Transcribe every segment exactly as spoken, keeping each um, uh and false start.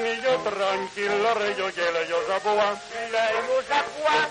famille tranquille, l'oreille ghele, io j'aboie. Le mot j'aboie.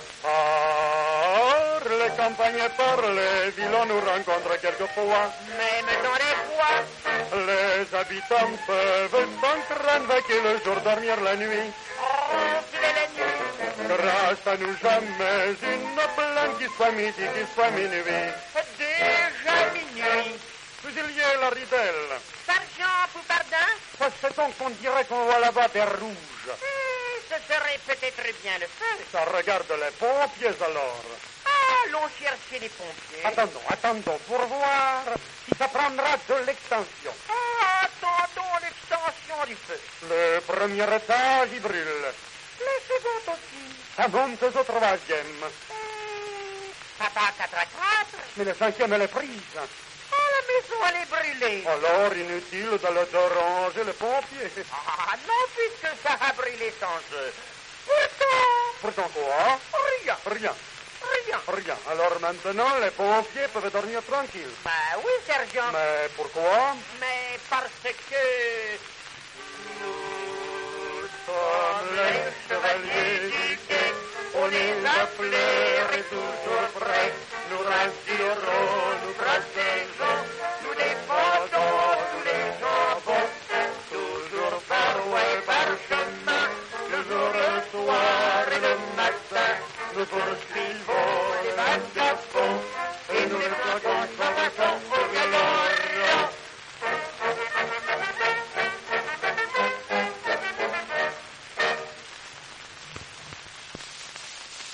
Par les campagnes, par les villes, on nous rencontre quelquefois. Même dans les bois. Les habitants peuvent sans crainte vaquer le jour, dormir la nuit. Oh, qu'il est la nuit. Grâce à nous, jamais une plainte qui soit midi, qui soit minuit. Déjà minuit. Fusilier la ridelle. Sergent Poupardin. Sait-on qu'on dirait qu'on voit là-bas des rouges? Hmm, ce serait peut-être bien le feu. Ça regarde les pompiers alors. Allons chercher les pompiers. Attendons, attendons pour voir si ça prendra de l'extension. Ah, attendons l'extension du feu. Le premier étage, il brûle. Le second aussi. Ça monte au troisième. Hmm, papa quatre à quatre. Mais le cinquième, elle est prise. Oh, la maison, elle est brûlée. Alors, inutile de le déranger, les pompiers. Ah, non, puisque ça a brûlé sans eux. Pourtant... Pourtant quoi? Rien. Rien. Rien. Rien. Alors maintenant, les pompiers peuvent dormir tranquilles. Bah oui, sergent. Mais pourquoi? Mais parce que... Nous sommes les chevaliers du quai. On est appelés et toujours prêts. Nous rassurons, nous protégeons. Nous défendons tous les jambons. Toujours par où et par chemin. Le jour, le soir et le matin. Nous poursuivons.